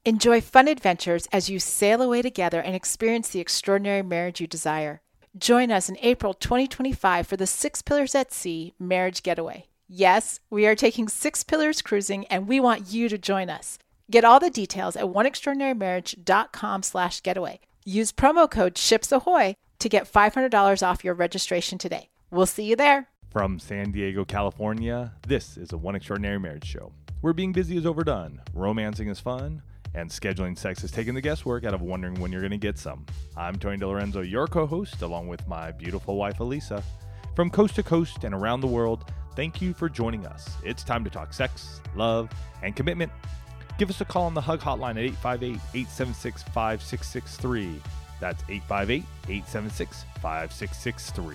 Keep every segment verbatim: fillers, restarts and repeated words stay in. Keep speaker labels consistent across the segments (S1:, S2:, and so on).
S1: Enjoy fun adventures as you sail away together and experience the extraordinary marriage you desire. Join us in April twenty twenty-five for the Six Pillars at Sea Marriage Getaway. Yes, we are taking Six Pillars cruising, and we want you to join us. Get all the details at oneextraordinarymarriage.com slash getaway. Use promo code SHIPSAHOY to get five hundred dollars off your registration today. We'll see you there.
S2: From San Diego, California, this is a One Extraordinary Marriage show, where being busy is overdone, romancing is fun, and scheduling sex is taking the guesswork out of wondering when you're going to get some. I'm Tony DeLorenzo, your co-host, along with my beautiful wife, Elisa. From coast to coast and around the world, thank you for joining us. It's time to talk sex, love, and commitment. Give us a call on the Hug Hotline at eight five eight, eight seven six, five six six three. That's eight five eight, eight seven six, five six six three.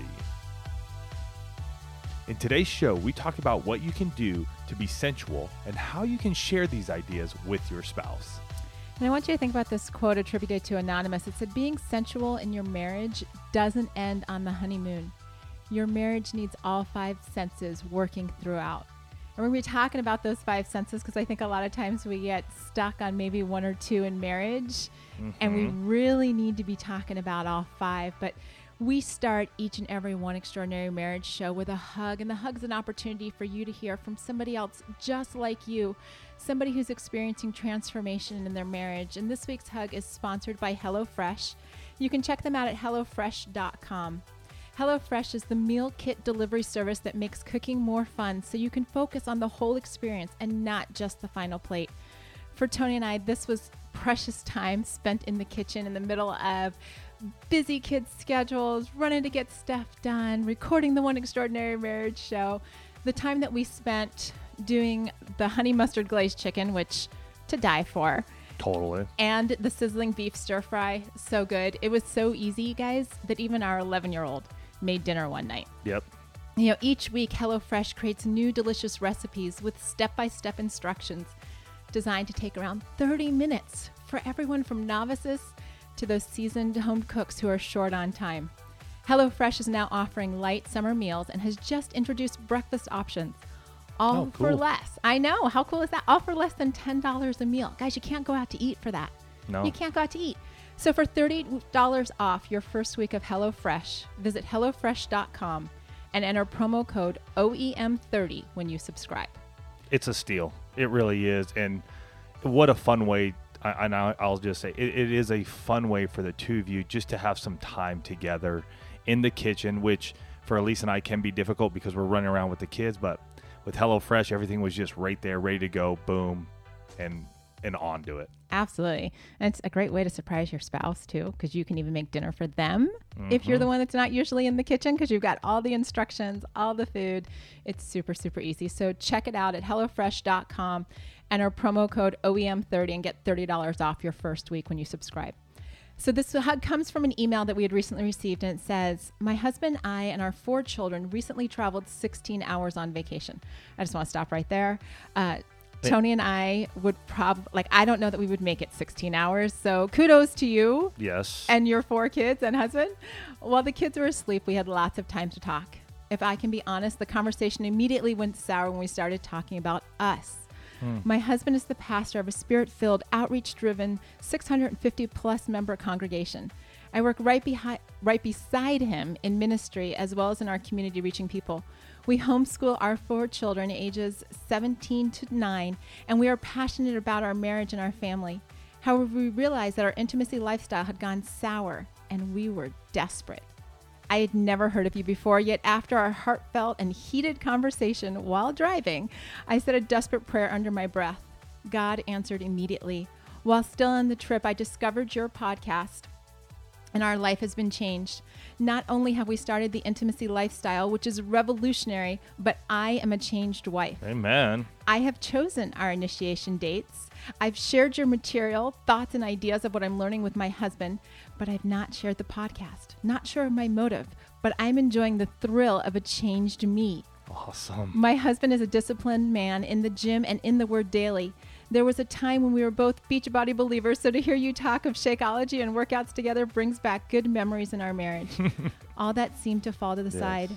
S2: In today's show, we talk about what you can do to be sensual and how you can share these ideas with your spouse.
S1: And I want you to think about this quote attributed to Anonymous. It said, being sensual in your marriage doesn't end on the honeymoon. Your marriage needs all five senses working throughout. And we're going to be talking about those five senses because I think a lot of times we get stuck on maybe one or two in marriage. Mm-hmm. And we really need to be talking about all five. But we start each and every One Extraordinary Marriage show with a hug. And the hug's an opportunity for you to hear from somebody else just like you. Somebody who's experiencing transformation in their marriage. And this week's hug is sponsored by HelloFresh. You can check them out at hello fresh dot com. HelloFresh is the meal kit delivery service that makes cooking more fun so you can focus on the whole experience and not just the final plate. For Tony and I, this was precious time spent in the kitchen in the middle of busy kids' schedules, running to get stuff done, recording the One Extraordinary Marriage show. The time that we spent doing the honey mustard glazed chicken, which to die for.
S2: Totally. And
S1: the sizzling beef stir fry. So good. It was so easy, guys, that even our eleven-year-old made dinner one night.
S2: Yep.
S1: You know, each week, HelloFresh creates new delicious recipes with step-by-step instructions designed to take around thirty minutes for everyone from novices to those seasoned home cooks who are short on time. HelloFresh is now offering light summer meals and has just introduced breakfast options. All
S2: oh, cool.
S1: for less. I know. How cool is that? All for less than ten dollars a meal. Guys, you can't go out to eat for that.
S2: No.
S1: You can't go out to eat. So for thirty dollars off your first week of HelloFresh, visit hello fresh dot com and enter promo code O E M thirty when you subscribe.
S2: It's a steal. It really is. And what a fun way. And I'll just say it, it is a fun way for the two of you just to have some time together in the kitchen, which for Elise and I can be difficult because we're running around with the kids. But with HelloFresh, everything was just right there, ready to go, boom, and and on to it.
S1: Absolutely. And it's a great way to surprise your spouse, too, because you can even make dinner for them mm-hmm. if you're the one that's not usually in the kitchen, because you've got all the instructions, all the food. It's super, super easy. So check it out at hello fresh dot com. Enter promo code O E M thirty and get thirty dollars off your first week when you subscribe. So this hug comes from an email that we had recently received, and it says, my husband, I, and our four children recently traveled sixteen hours on vacation. I just want to stop right there. Uh, Tony and I would probably, like, I don't know that we would make it sixteen hours. So kudos to you.
S2: Yes.
S1: And your four kids and husband. While the kids were asleep, we had lots of time to talk. If I can be honest, the conversation immediately went sour when we started talking about us. Hmm. My husband is the pastor of a spirit-filled, outreach-driven, six hundred fifty plus member congregation. I work right behind, right beside him in ministry as well as in our community reaching people. We homeschool our four children ages seventeen to nine, and we are passionate about our marriage and our family. However, we realized that our intimacy lifestyle had gone sour, and we were desperate. I had never heard of you before, yet after our heartfelt and heated conversation while driving, I said a desperate prayer under my breath. God answered immediately. While still on the trip, I discovered your podcast, and our life has been changed. Not only have we started the intimacy lifestyle, which is revolutionary, but I am a changed wife.
S2: Amen.
S1: I have chosen our initiation dates. I've shared your material, thoughts, and ideas of what I'm learning with my husband, but I've not shared the podcast. Not sure of my motive, but I'm enjoying the thrill of a changed me.
S2: Awesome.
S1: My husband is a disciplined man in the gym and in the Word daily. There was a time when we were both Beachbody believers, so to hear you talk of Shakeology and workouts together brings back good memories in our marriage. All that seemed to fall to the
S2: yes.
S1: side.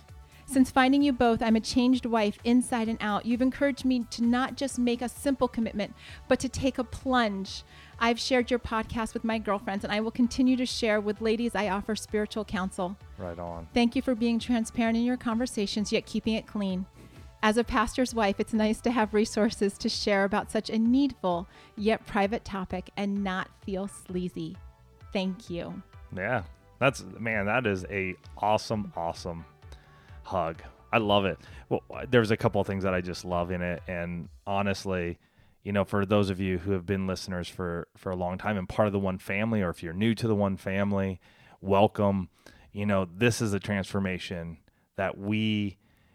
S1: Since finding you both, I'm a changed wife inside and out. You've encouraged me to not just make a simple commitment, but to take a plunge. I've shared your podcast with my girlfriends, and I will continue to share with ladies I offer spiritual counsel.
S2: Right on.
S1: Thank you for being transparent in your conversations, yet keeping it clean. As a pastor's wife, it's nice to have resources to share about such a needful yet private topic and not feel sleazy. Thank you.
S2: Yeah, that's, man, that is a awesome, awesome hug. I love it. Well, there's a couple of things that I just love in it. And honestly, you know, for those of you who have been listeners for, for a long time and part of the One Family, or if you're new to the One Family, welcome. You know, this is a transformation that we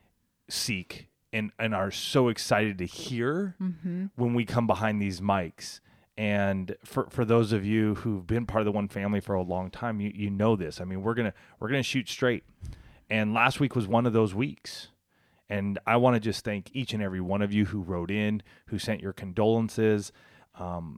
S2: seek and, and are so excited to hear mm-hmm. when we come behind these mics. And for, for those of you who've been part of the One Family for a long time, you, you know this. I mean, we're going to, we're going to shoot straight. And last week was one of those weeks. And I want to just thank each and every one of you who wrote in, who sent your condolences. Um,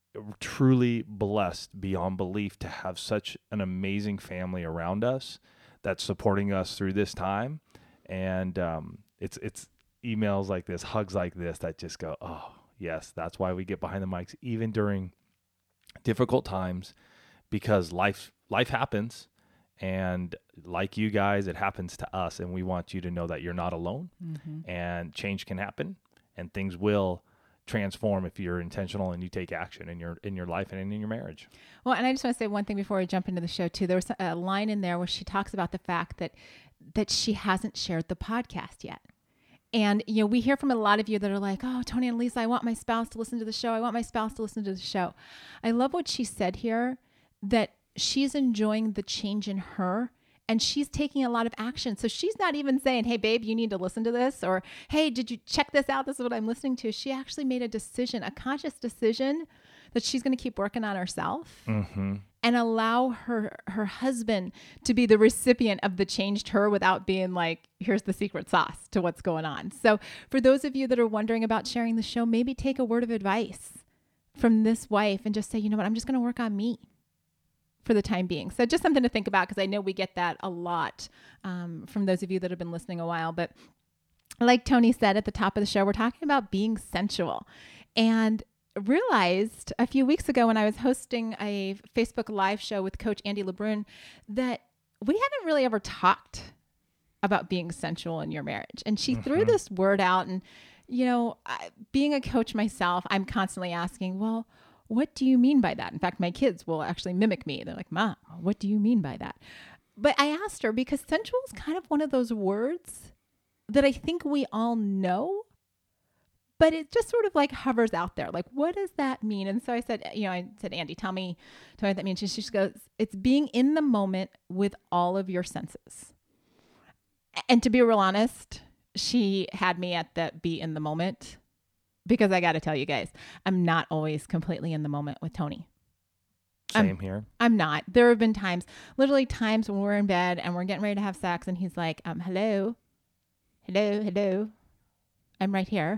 S2: truly blessed beyond belief to have such an amazing family around us that's supporting us through this time. And um, it's it's emails like this, hugs like this that just go, oh, yes, that's why we get behind the mics, even during difficult times, because life life happens. And like you guys, it happens to us, and we want you to know that you're not alone, mm-hmm. and change can happen, and things will transform if you're intentional and you take action in your in your life and in your marriage.
S1: Well, and I just want to say one thing before we jump into the show too. There was a line in there where she talks about the fact that that she hasn't shared the podcast yet. And, you know, we hear from a lot of you that are like, oh, Tony and Lisa, I want my spouse to listen to the show. I want my spouse to listen to the show. I love what she said here, that she's enjoying the change in her, and she's taking a lot of action. So she's not even saying, hey, babe, you need to listen to this, or, hey, did you check this out? This is what I'm listening to. She actually made a decision, a conscious decision, that she's going to keep working on herself mm-hmm. and allow her, her husband to be the recipient of the changed her without being like, here's the secret sauce to what's going on. So for those of you that are wondering about sharing the show, maybe take a word of advice from this wife and just say, you know what, I'm just going to work on me for the time being. So just something to think about, because I know we get that a lot um, from those of you that have been listening a while. But like Tony said at the top of the show, we're talking about being sensual, and realized a few weeks ago when I was hosting a Facebook Live show with Coach Andy LeBrun that we hadn't really ever talked about being sensual in your marriage. And she mm-hmm. threw this word out. And, you know, I, being a coach myself, I'm constantly asking, well, what do you mean by that? In fact, my kids will actually mimic me. They're like, Mom, what do you mean by that? But I asked her, because sensual is kind of one of those words that I think we all know, but it just sort of like hovers out there. Like, what does that mean? And so I said, you know, I said, Andy, tell me, tell me what that means. She just goes, it's being in the moment with all of your senses. And to be real honest, she had me at the be in the moment, because I got to tell you guys, I'm not always completely in the moment with Tony.
S2: Same
S1: I'm,
S2: here.
S1: I'm not. There have been times, literally times when we're in bed and we're getting ready to have sex, and he's like, um, hello, hello, hello. I'm right here.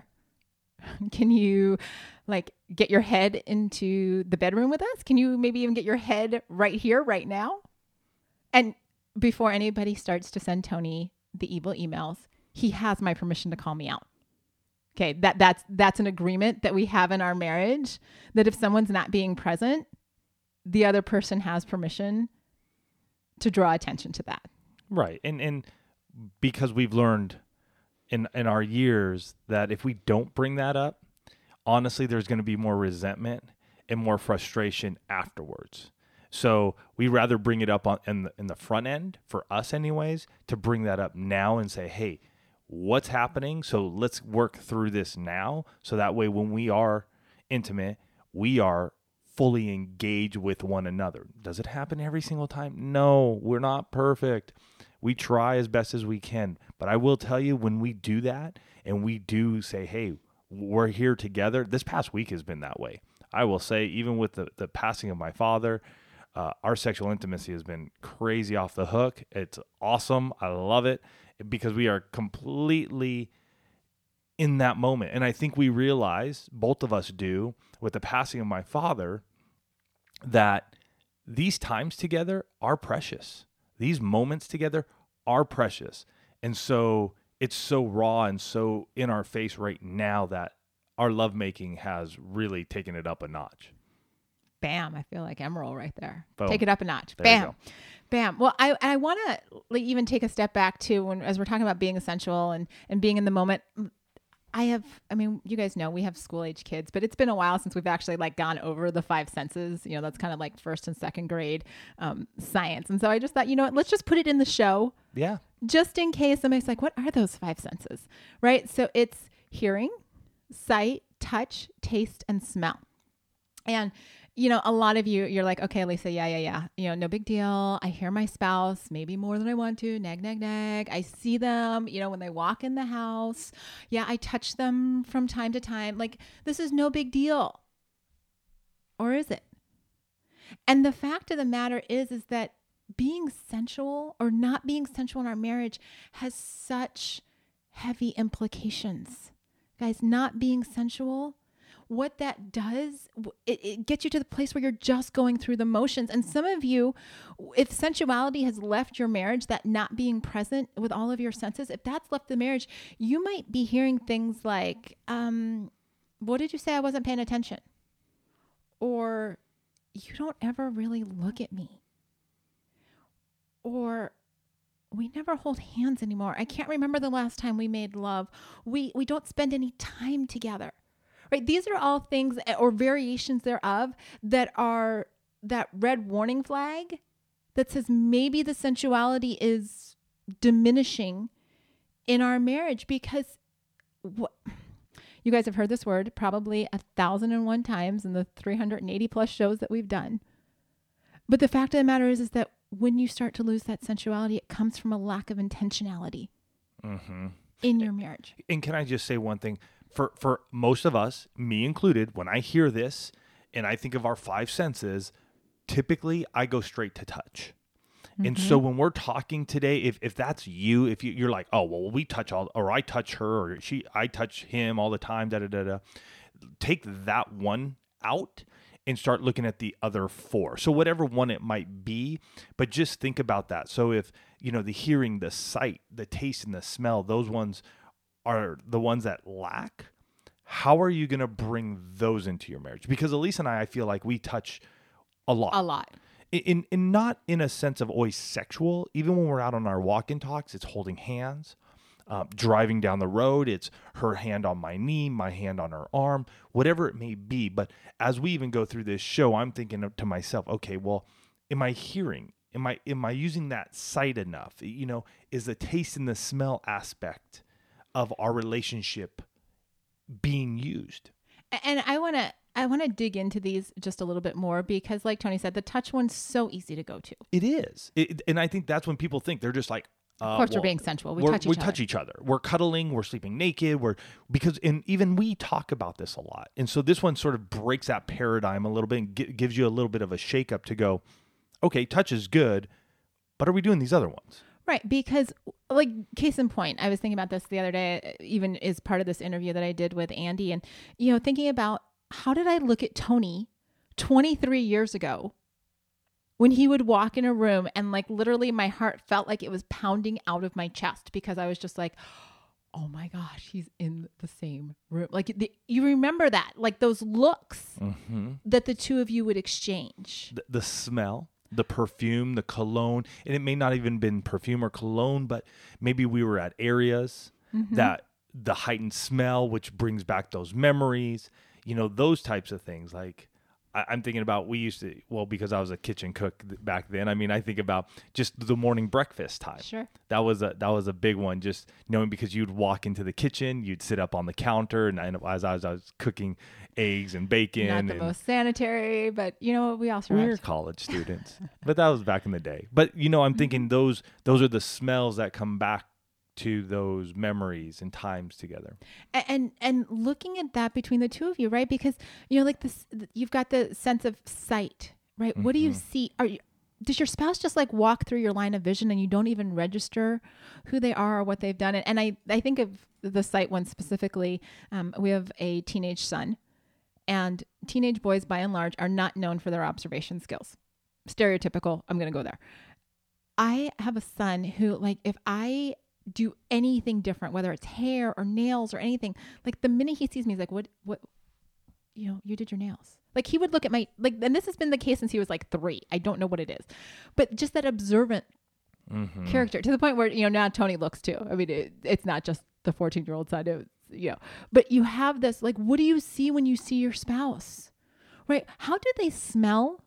S1: Can you like get your head into the bedroom with us? Can you maybe even get your head right here, right now? And before anybody starts to send Tony the evil emails, he has my permission to call me out. Okay, that that's that's an agreement that we have in our marriage, that if someone's not being present, the other person has permission to draw attention to that.
S2: Right. And and because we've learned in in our years that if we don't bring that up, honestly, there's going to be more resentment and more frustration afterwards. So we rather bring it up on in the, in the front end, for us anyways, to bring that up now and say, hey, what's happening? So let's work through this now. So that way, when we are intimate, we are fully engaged with one another. Does it happen every single time? No, we're not perfect. We try as best as we can. But I will tell you, when we do that and we do say, hey, we're here together, this past week has been that way. I will say, even with the, the passing of my father, uh, our sexual intimacy has been crazy off the hook. It's awesome. I love it, because we are completely in that moment. And I think we realize, both of us do, with the passing of my father, that these times together are precious. These moments together are precious. And so it's so raw and so in our face right now that our lovemaking has really taken it up a notch.
S1: Bam. I feel like Emerald right there.
S2: Boom.
S1: Take it up a notch.
S2: There
S1: Bam.
S2: you go.
S1: Bam. Well, I I want to like, even take a step back too, when as we're talking about being essential and, and being in the moment. I have, I mean, you guys know we have school age kids, but it's been a while since we've actually like gone over the five senses. You know, that's kind of like first and second grade um, science. And so I just thought, you know what, let's just put it in the show.
S2: Yeah.
S1: Just in case somebody's like, what are those five senses? Right. So it's hearing, sight, touch, taste, and smell. And, you know, a lot of you, you're like, okay, Lisa, yeah, yeah, yeah. You know, no big deal. I hear my spouse, maybe more than I want to, nag, nag, nag. I see them, you know, when they walk in the house. Yeah, I touch them from time to time. Like, this is no big deal. Or is it? And the fact of the matter is, is that being sensual or not being sensual in our marriage has such heavy implications. Guys, not being sensual, what that does, it, it gets you to the place where you're just going through the motions. And some of you, if sensuality has left your marriage, that not being present with all of your senses, if that's left the marriage, you might be hearing things like, um, what did you say? I wasn't paying attention. Or you don't ever really look at me. Or we never hold hands anymore. I can't remember the last time we made love. We we don't spend any time together. Right? These are all things or variations thereof that are that red warning flag that says maybe the sensuality is diminishing in our marriage, because what you guys have heard this word probably a thousand and one times in the three hundred eighty plus shows that we've done. But the fact of the matter is, is that when you start to lose that sensuality, it comes from a lack of intentionality mm-hmm. in your marriage.
S2: And can I just say one thing? For for most of us, me included, when I hear this and I think of our five senses, typically I go straight to touch. Mm-hmm. And so when we're talking today, if if that's you, if you, you're like, oh, well, we touch all, or I touch her, or she, I touch him all the time, da da da da. Take that one out and start looking at the other four. So whatever one it might be, but just think about that. So if, you know, the hearing, the sight, the taste, and the smell, those ones are the ones that lack, how are you going to bring those into your marriage? Because Elise and I, I feel like we touch a lot.
S1: A lot.
S2: In, in not in a sense of always sexual. Even when we're out on our walk-in talks, it's holding hands. Uh, driving down the road, it's her hand on my knee, my hand on her arm, whatever it may be. But as we even go through this show, I'm thinking to myself, okay, well, am I hearing? Am I am I using that sight enough? You know, is the taste and the smell aspect of our relationship being used?
S1: And I want to I want to dig into these just a little bit more, because like Tony said, the touch one's so easy to go to.
S2: It is. It, and I think that's when people think they're just like, uh,
S1: of course,
S2: well,
S1: we're being sensual. We
S2: we're,
S1: touch each
S2: we
S1: other.
S2: touch each other. We're cuddling. We're sleeping naked. We're because and even we talk about this a lot. And so this one sort of breaks that paradigm a little bit and g- gives you a little bit of a shakeup to go, okay, touch is good, but are we doing these other ones?
S1: Right, because like case in point, I was thinking about this the other day, even as part of this interview that I did with Andy, and you know, thinking about how did I look at Tony twenty-three years ago when he would walk in a room and like literally my heart felt like it was pounding out of my chest, because I was just like, oh my gosh, he's in the same room. Like the, you remember that, like those looks mm-hmm. that the two of you would exchange.
S2: The, the smell. The perfume, the cologne, and it may not even been perfume or cologne, but maybe we were at areas mm-hmm. that the heightened smell, which brings back those memories, you know, those types of things. Like I, I'm thinking about, we used to, well, because I was a kitchen cook th- back then. I mean, I think about just the morning breakfast time.
S1: Sure.
S2: That was a, that was a big one, just knowing, because you'd walk into the kitchen, you'd sit up on the counter, and I, as I was, I was cooking eggs and bacon.
S1: Not the
S2: and,
S1: most sanitary, but you know what, we all survived.
S2: We were college students, but that was back in the day. But you know, I'm thinking those those are the smells that come back to those memories and times together.
S1: And and, and looking at that between the two of you, right? Because you know, like this, you've got the sense of sight, right? Mm-hmm. What do you see? Are you? Does your spouse just like walk through your line of vision and you don't even register who they are or what they've done? And I I think of the sight one specifically. Um, we have a teenage son. And teenage boys, by and large, are not known for their observation skills. Stereotypical. I'm going to go there. I have a son who, like, if I do anything different, whether it's hair or nails or anything. Like the minute he sees me, he's like, what, what, you know, you did your nails. Like he would look at my, like, and this has been the case since he was like three. I don't know what it is, but just that observant mm-hmm. character to the point where, you know, now Tony looks too. I mean, it, it's not just the fourteen year old side of, you know, but you have this, like, what do you see when you see your spouse, right? How do they smell?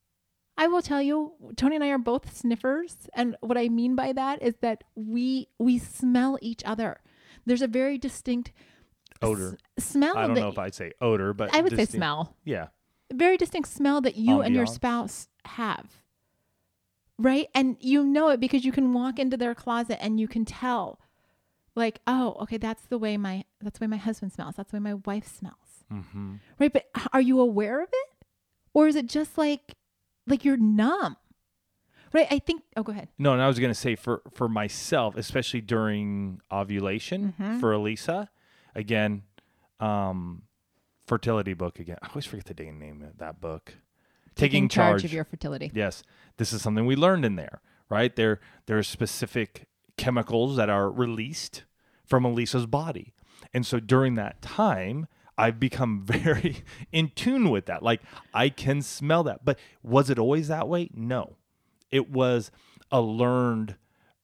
S1: I will tell you, Tony and I are both sniffers. And what I mean by that is that we, we smell each other. There's a very distinct
S2: odor
S1: s- smell.
S2: I don't
S1: that,
S2: know if I'd say odor, but
S1: I would
S2: distinct,
S1: say smell.
S2: Yeah.
S1: Very distinct smell that you
S2: Ambiance.
S1: and your spouse have. Right. And you know it because you can walk into their closet and you can tell like, oh, okay, that's the way my, that's the way my husband smells. That's the way my wife smells.
S2: Mm-hmm.
S1: Right. But are you aware of it? Or is it just like, like you're numb? Right. I think, oh, go ahead.
S2: No, and I was going to say for, for myself, especially during ovulation
S1: mm-hmm.
S2: for Elisa, again, um, fertility book again. I always forget the dang name of that book.
S1: Taking,
S2: Taking
S1: charge.
S2: charge
S1: of your fertility.
S2: Yes. This is something we learned in there, right? There, there are specific chemicals that are released from Elisa's body. And so during that time, I've become very in tune with that. Like I can smell that. But was it always that way? No. It was a learned,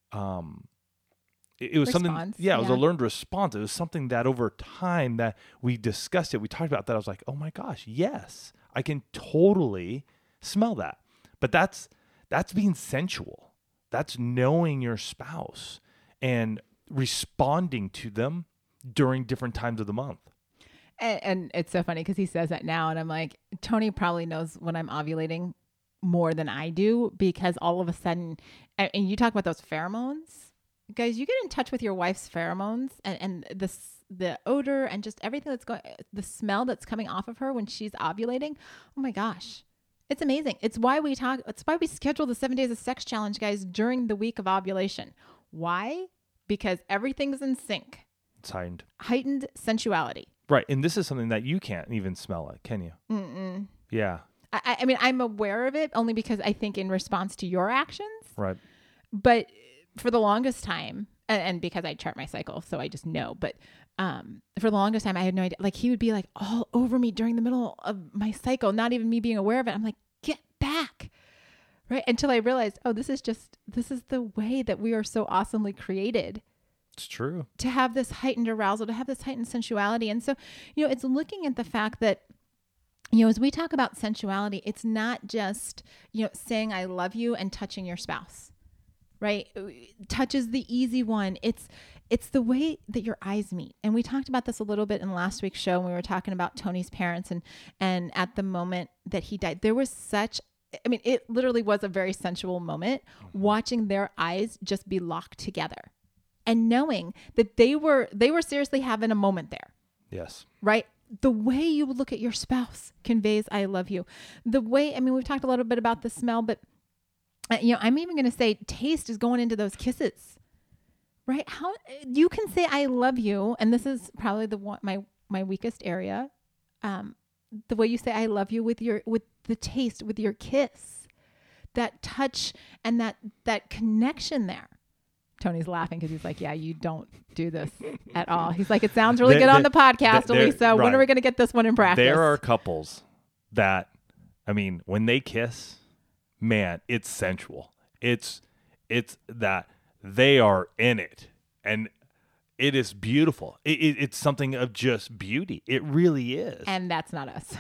S2: um, it, it was
S1: response.
S2: something, yeah, it was
S1: yeah.
S2: a learned response. It was something that over time that we discussed it, we talked about that. I was like, oh my gosh, yes, I can totally smell that. But that's, that's being sensual. That's knowing your spouse and responding to them during different times of the month.
S1: And, and it's so funny because he says that now. And I'm like, Tony probably knows when I'm ovulating more than I do because all of a sudden, and, and you talk about those pheromones, guys, you get in touch with your wife's pheromones and, and the, the odor and just everything that's going, the smell that's coming off of her when she's ovulating. Oh my gosh. It's amazing. It's why we talk, it's why we schedule the seven days of sex challenge, guys, during the week of ovulation. Why? Because everything's in sync.
S2: It's heightened.
S1: Heightened sensuality.
S2: Right. And this is something that you can't even smell it, can you?
S1: Mm-mm.
S2: Yeah.
S1: I, I mean, I'm aware of it only because I think in response to your actions.
S2: Right.
S1: But for the longest time, and, and because I chart my cycle, so I just know, but um, for the longest time, I had no idea. Like he would be like all over me during the middle of my cycle, not even me being aware of it. I'm like, get back. Right. Until I realized, oh, this is just, this is the way that we are so awesomely created.
S2: It's true.
S1: To have this heightened arousal, to have this heightened sensuality. And so, you know, it's looking at the fact that, you know, as we talk about sensuality, it's not just, you know, saying I love you and touching your spouse, right? Touch is the easy one. It's, it's the way that your eyes meet. And we talked about this a little bit in last week's show when we were talking about Tony's parents and, and at the moment that he died, there was such, I mean, it literally was a very sensual moment watching their eyes just be locked together. And knowing that they were they were seriously having a moment there.
S2: Yes.
S1: Right? The way you look at your spouse conveys I love you. The way, I mean, we've talked a little bit about the smell, but uh, you know, I'm even going to say taste is going into those kisses. Right? How you can say I love you, and this is probably the one my my weakest area. Um the way you say I love you with your with the taste, with your kiss. That touch and that that connection there. Tony's laughing because he's like, yeah, you don't do this at all. He's like, it sounds really
S2: there,
S1: good
S2: there,
S1: on the podcast,
S2: there,
S1: Elisa.
S2: right.
S1: When are we going to get this one in practice?
S2: There are couples that, I mean, when they kiss, man, it's sensual. It's, it's that they are in it and it is beautiful. It, it, it's something of just beauty. It really is.
S1: And that's not us.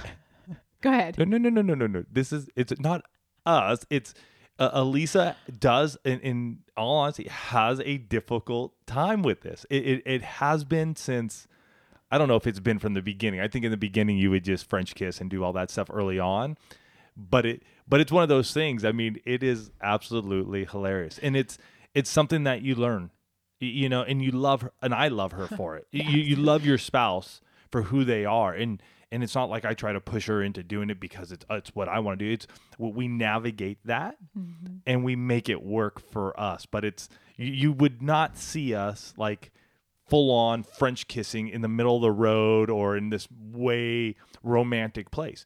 S1: Go ahead.
S2: No, no, no, no, no, no, no. This is, it's not us. It's, Uh, Elisa does, in, in all honesty, has a difficult time with this. It, it it has been since, I don't know if it's been from the beginning. I think in the beginning you would just French kiss and do all that stuff early on. But it but it's one of those things. I mean, it is absolutely hilarious. And it's it's something that you learn, you, you know, and you love her, and I love her for it.
S1: Yes.
S2: You you love your spouse for who they are. And And it's not like I try to push her into doing it because it's it's what I want to do. It's what we navigate that mm-hmm. and we make it work for us. But it's you, you would not see us like full on French kissing in the middle of the road or in this way romantic place.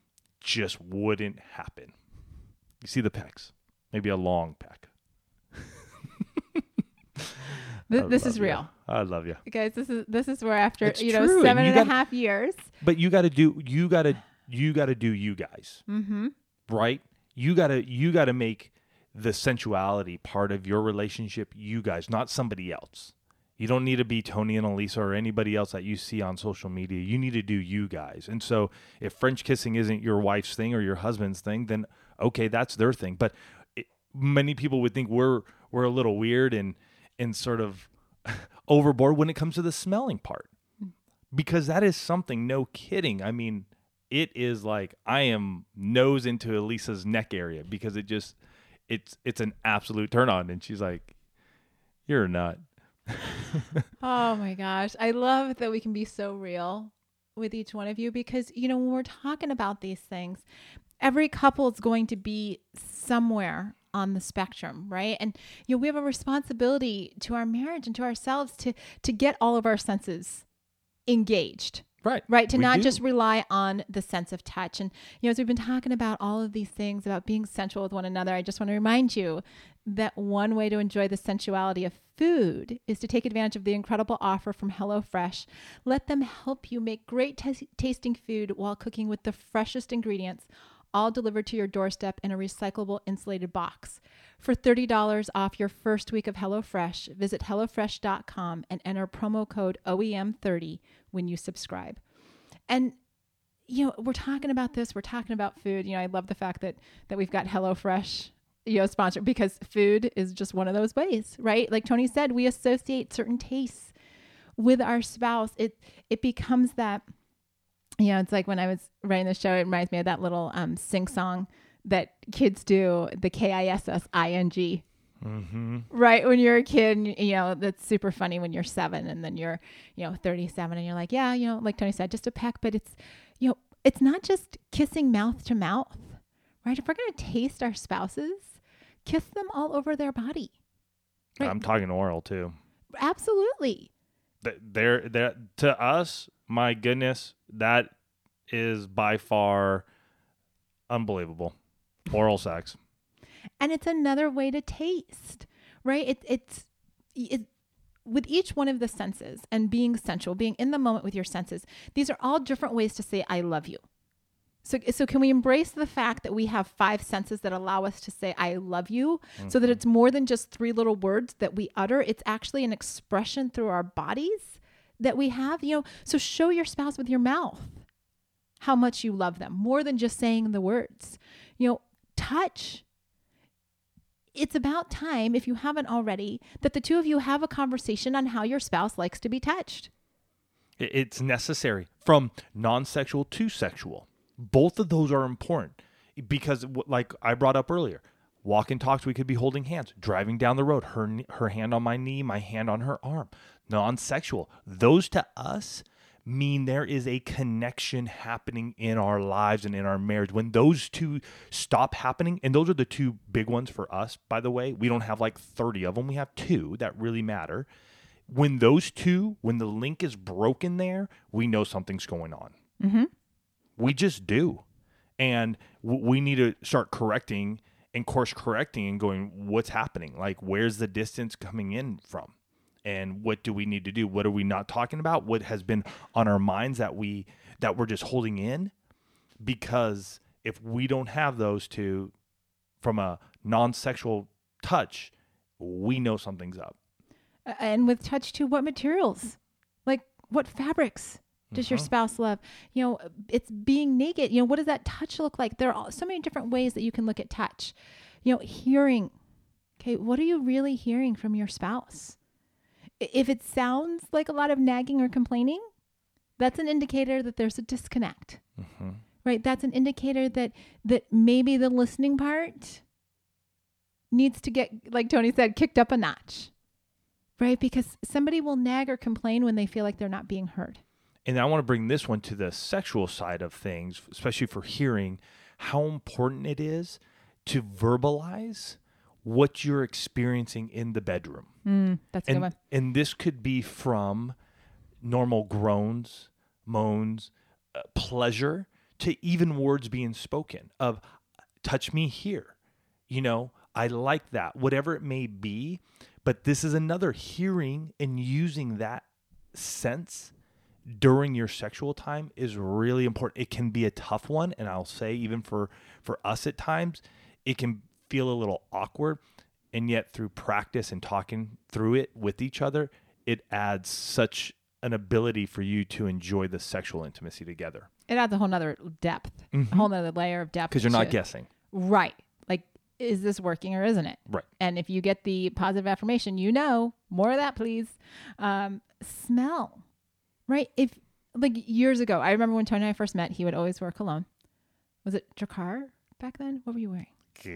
S2: Just wouldn't happen. You see the pecs, maybe a long peck.
S1: Th-
S2: I
S1: this
S2: love
S1: is
S2: you.
S1: real.
S2: I love you.
S1: Guys, this is this is where after
S2: It's
S1: you know
S2: true, and
S1: seven
S2: you
S1: and a
S2: gotta-
S1: half years.
S2: But you got to do, you got to, you got to do you guys,
S1: Mm-hmm.
S2: right? You got to, you got to make the sensuality part of your relationship, you guys, not somebody else. You don't need to be Tony and Elisa or anybody else that you see on social media. You need to do you guys. And so if French kissing isn't your wife's thing or your husband's thing, then okay, that's their thing. But it, many people would think we're we're a little weird and and sort of overboard when it comes to the smelling part. Because that is something, no kidding. I mean, it is like I am nose into Elisa's neck area because it just it's it's an absolute turn on. And she's like, "You're a nut."
S1: Oh my gosh. I love that we can be so real with each one of you because, you know, when we're talking about these things, every couple is going to be somewhere on the spectrum, right? And, you know, we have a responsibility to our marriage and to ourselves to, to get all of our senses engaged.
S2: Right.
S1: Right. To
S2: We
S1: not
S2: do.
S1: just rely on the sense of touch. And, you know, as we've been talking about all of these things about being sensual with one another, I just want to remind you that one way to enjoy the sensuality of food is to take advantage of the incredible offer from HelloFresh. Let them help you make great t- tasting food while cooking with the freshest ingredients, all delivered to your doorstep in a recyclable insulated box. For thirty dollars off your first week of HelloFresh, visit hello fresh dot com and enter promo code O E M thirty when you subscribe. And, you know, we're talking about this, we're talking about food. You know, I love the fact that that we've got HelloFresh, you know, sponsored because food is just one of those ways, right? Like Tony said, we associate certain tastes with our spouse. It it becomes that, you know, it's like when I was writing the show, it reminds me of that little um, sing song that kids do, the K I S S I N G.
S2: Mm-hmm.
S1: Right. When you're a kid, and, you know, that's super funny when you're seven and then you're, you know, thirty-seven and you're like, yeah, you know, like Tony said, just a peck, but it's, you know, it's not just kissing mouth to mouth, right? If we're going to taste our spouses, kiss them all over their body. Right?
S2: I'm talking oral too.
S1: Absolutely.
S2: Th- There, there. To us, my goodness, that is by far unbelievable. Oral sex.
S1: And it's another way to taste, right? It, it's, it, with each one of the senses and being sensual, being in the moment with your senses, these are all different ways to say, I love you. So, so can we embrace the fact that we have five senses that allow us to say, I love you, mm-hmm. so that it's more than just three little words that we utter. It's actually an expression through our bodies that we have, you know, so show your spouse with your mouth how much you love them, more than just saying the words, you know, touch. It's about time, if you haven't already, that the two of you have a conversation on how your spouse likes to be touched.
S2: It's necessary from non-sexual to sexual. Both of those are important because, like I brought up earlier, walk and talks, we could be holding hands, driving down the road, her her hand on my knee, my hand on her arm. Non-sexual. Those to us mean there is a connection happening in our lives and in our marriage. When those two stop happening, and those are the two big ones for us, by the way, we don't have like thirty of them. We have two that really matter. When those two, when the link is broken there, we know something's going on.
S1: Mm-hmm.
S2: We just do. And w- we need to start correcting and course correcting and going, what's happening? Like, where's the distance coming in from? And what do we need to do? What are we not talking about? What has been on our minds that we that we're just holding in? Because if we don't have those two from a non-sexual touch, we know something's up.
S1: And with touch too, what materials? Like what fabrics does your spouse love? You know, it's being naked. You know, what does that touch look like? There are so many different ways that you can look at touch. You know, hearing. Okay, what are you really hearing from your spouse? If it sounds like a lot of nagging or complaining, that's an indicator that there's a disconnect, mm-hmm. right? That's an indicator that that maybe the listening part needs to get, like Tony said, kicked up a notch, right? Because somebody will nag or complain when they feel like they're not being heard.
S2: And I want to bring this one to the sexual side of things, especially for hearing, how important it is to verbalize what you're experiencing in the bedroom.
S1: Mm, that's a
S2: and,
S1: good one.
S2: And this could be from normal groans, moans, uh, pleasure, to even words being spoken of, touch me here. You know, I like that, whatever it may be. But this is another hearing and using that sense during your sexual time is really important. It can be a tough one. And I'll say even for, for us at times, it can feel a little awkward. And yet through practice and talking through it with each other, it adds such an ability for you to enjoy the sexual intimacy together.
S1: It adds a whole nother depth,
S2: Mm-hmm.
S1: a whole nother layer of depth.
S2: Because you're not
S1: to-
S2: guessing.
S1: Right. Like, is this working or isn't it?
S2: Right.
S1: And if you get the positive affirmation, you know, more of that, please. Um, smell, right? If like years ago, I remember when Tony and I first met, he would always wear cologne. Was it Drakkar back then? What were you wearing?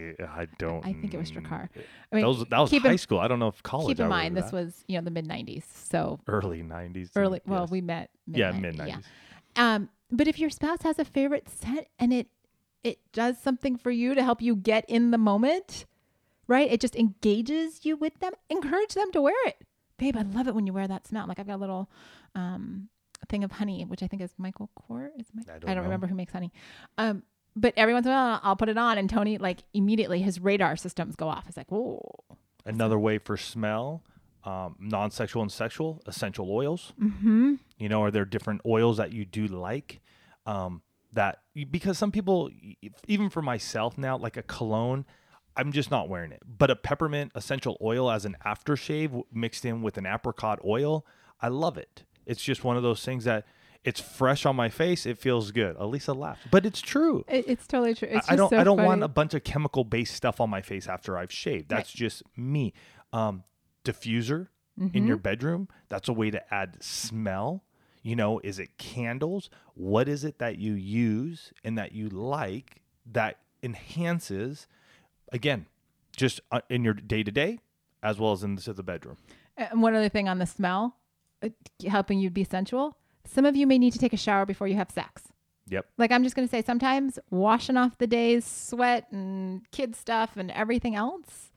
S2: I don't.
S1: I think it was Drakkar.
S2: I
S1: I mean,
S2: that was, that was
S1: keep
S2: high
S1: in,
S2: school. I don't know if college.
S1: keep in
S2: I
S1: mind,
S2: remember
S1: this
S2: that.
S1: was, you know, the mid nineties. So
S2: early nineties.
S1: early, well,
S2: yes.
S1: we met.
S2: yeah,
S1: mid-nineties,
S2: mid nineties.
S1: Yeah. Um, but if your spouse has a favorite scent and it, it does something for you to help you get in the moment, right? It just engages you with them. Encourage them to wear it. Babe, I love it when you wear that smell. Like I've got a little um, thing of honey, which I think is Michael Kors. Is my,
S2: I don't
S1: I don't
S2: know.
S1: remember who makes honey. Um, but every once in a while, I'll put it on, and Tony, like immediately, his radar systems go off. It's like, whoa.
S2: Another way for smell, um, non-sexual and sexual, essential oils.
S1: Mm-hmm.
S2: You know, are there different oils that you do like? Um, that because some people, even for myself now, like a cologne, I'm just not wearing it. But a peppermint essential oil as an aftershave mixed in with an apricot oil, I love it. It's just one of those things that it's fresh on my face. It feels good. Elisa laughed, but it's true.
S1: It, it's totally true. It's
S2: I
S1: just
S2: don't.
S1: so
S2: I don't
S1: funny.
S2: want a bunch of chemical based stuff on my face after I've shaved. That's
S1: Right.
S2: just me. Um, diffuser
S1: Mm-hmm.
S2: in your bedroom. That's a way to add smell. You know, is it candles? What is it that you use and that you like that enhances, again, just uh, in your day to day as well as in the, the bedroom?
S1: And one other thing on the smell, uh, helping you be sensual. Some of you may need to take a shower before you have sex.
S2: Yep.
S1: Like I'm just going to say sometimes washing off the day's sweat and kid stuff and everything else,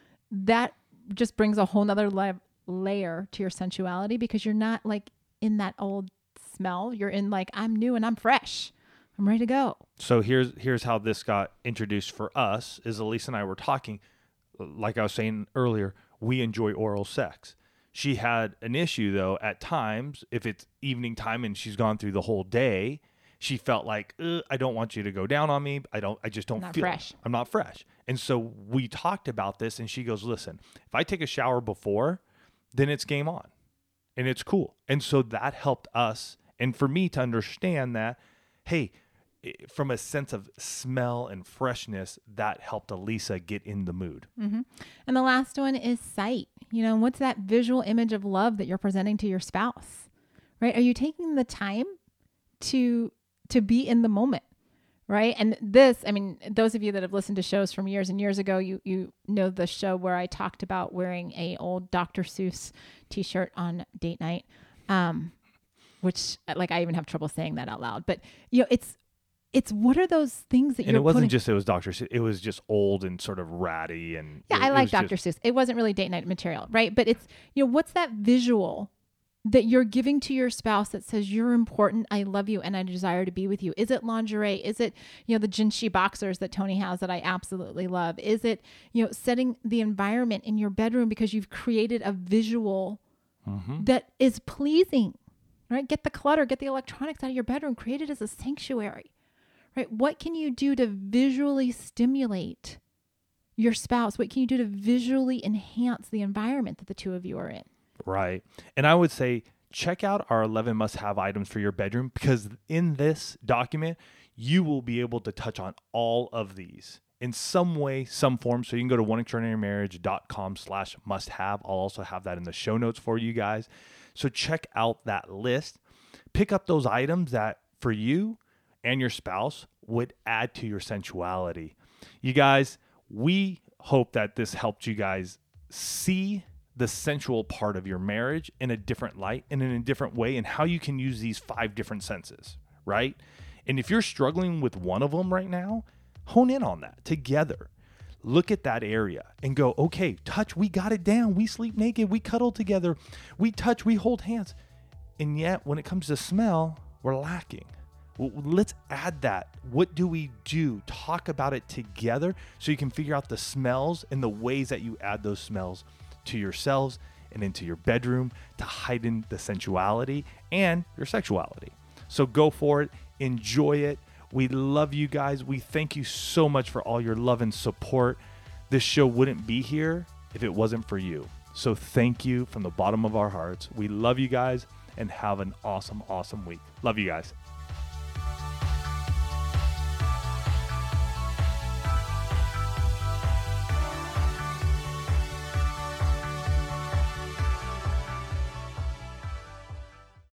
S1: that just brings a whole nother la- layer to your sensuality because you're not like in that old smell. You're in like, I'm new and I'm fresh. I'm ready to go.
S2: So here's here's how this got introduced for us is Elisa and I were talking, like I was saying earlier, we enjoy oral sex. She had an issue though at times, if it's evening time and she's gone through the whole day, she felt like, I don't want you to go down on me. I don't, I just don't
S1: Not
S2: feel
S1: fresh.
S2: I'm not fresh. And so we talked about this and she goes, listen, if I take a shower before, then it's game on and it's cool. And so that helped us. And for me to understand that, hey, from a sense of smell and freshness, that helped Elisa get in the mood.
S1: Mm-hmm. And the last one is sight. You know, what's that visual image of love that you're presenting to your spouse, right? Are you taking the time to, to be in the moment, right? And this, I mean, those of you that have listened to shows from years and years ago, you, you know, the show where I talked about wearing a old Doctor Seuss t-shirt on date night. Um, which like, I even have trouble saying that out loud, but you know, it's, It's what are those things that
S2: and
S1: you're
S2: it wasn't
S1: putting...
S2: just it was Doctor Seuss. It was just old and sort of ratty and
S1: Yeah,
S2: it,
S1: I
S2: it
S1: like
S2: was
S1: Doctor
S2: just-
S1: Seuss. It wasn't really date night material, right? But it's, you know, what's that visual that you're giving to your spouse that says you're important, I love you, and I desire to be with you? Is it lingerie? Is it, you know, the Jinshi boxers that Tony has that I absolutely love? Is it, you know, setting the environment in your bedroom because you've created a visual
S2: Mhm.
S1: that is pleasing, right? Get the clutter, get the electronics out of your bedroom, create it as a sanctuary. Right? What can you do to visually stimulate your spouse? What can you do to visually enhance the environment that the two of you are in?
S2: Right. And I would say check out our eleven must-have items for your bedroom because in this document, you will be able to touch on all of these in some way, some form. So you can go to one extraordinary marriage dot com slash must have. I'll also have that in the show notes for you guys. So check out that list. Pick up those items that for you and your spouse would add to your sensuality. You guys, we hope that this helped you guys see the sensual part of your marriage in a different light and in a different way and how you can use these five different senses, right? And if you're struggling with one of them right now, hone in on that together. Look at that area and go, okay, touch, we got it down. We sleep naked. We cuddle together. We touch, we hold hands. And yet when it comes to smell, we're lacking. Well, let's add that. What do we do? Talk about it together so you can figure out the smells and the ways that you add those smells to yourselves and into your bedroom to heighten the sensuality and your sexuality. So go for it. Enjoy it. We love you guys. We thank you so much for all your love and support. This show wouldn't be here if it wasn't for you. So thank you from the bottom of our hearts. We love you guys and have an awesome, awesome week. Love you guys.